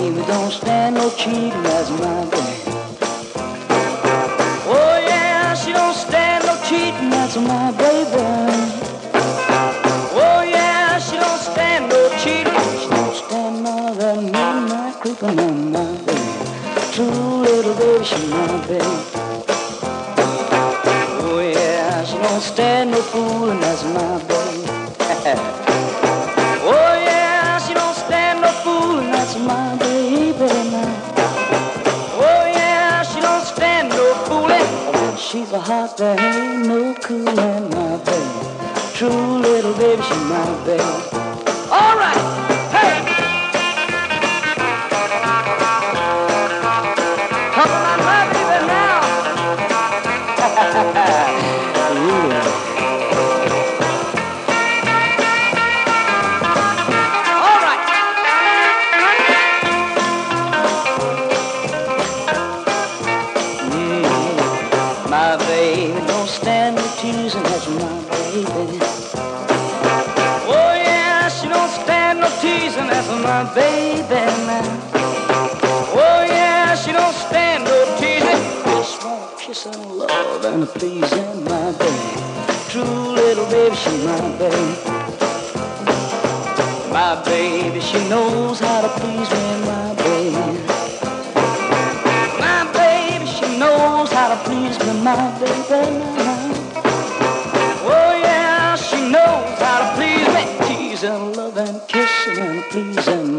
baby don't stand no cheating, that's my baby. Oh yeah, she don't stand no cheating, that's my baby. Oh yeah, she don't stand no cheating. She don't stand none of that midnight creeping on my baby. True little baby, she's my baby. Oh yeah, she don't stand no fooling, that's my baby. Oh yeah, she don't stand no fooling, that's my baby now. Oh yeah, she don't stand no fooling. When she's a hot, there ain't no cooling, my baby. True little baby, she's my baby. All right, hey. Come on, my baby now. Yeah. All right. My baby don't stand no teasing, that's my baby. Oh yeah, she don't stand no teasing, that's my baby now. Oh yeah, she don't stand no teasing. Just want a kiss and love and a pleasing, my baby. True little baby, she's my baby. My baby, she knows how to please me, my baby. My baby, she knows how to please me, my baby now. Oh yeah, she knows how to please me. Teasing, love and kissing and pleasing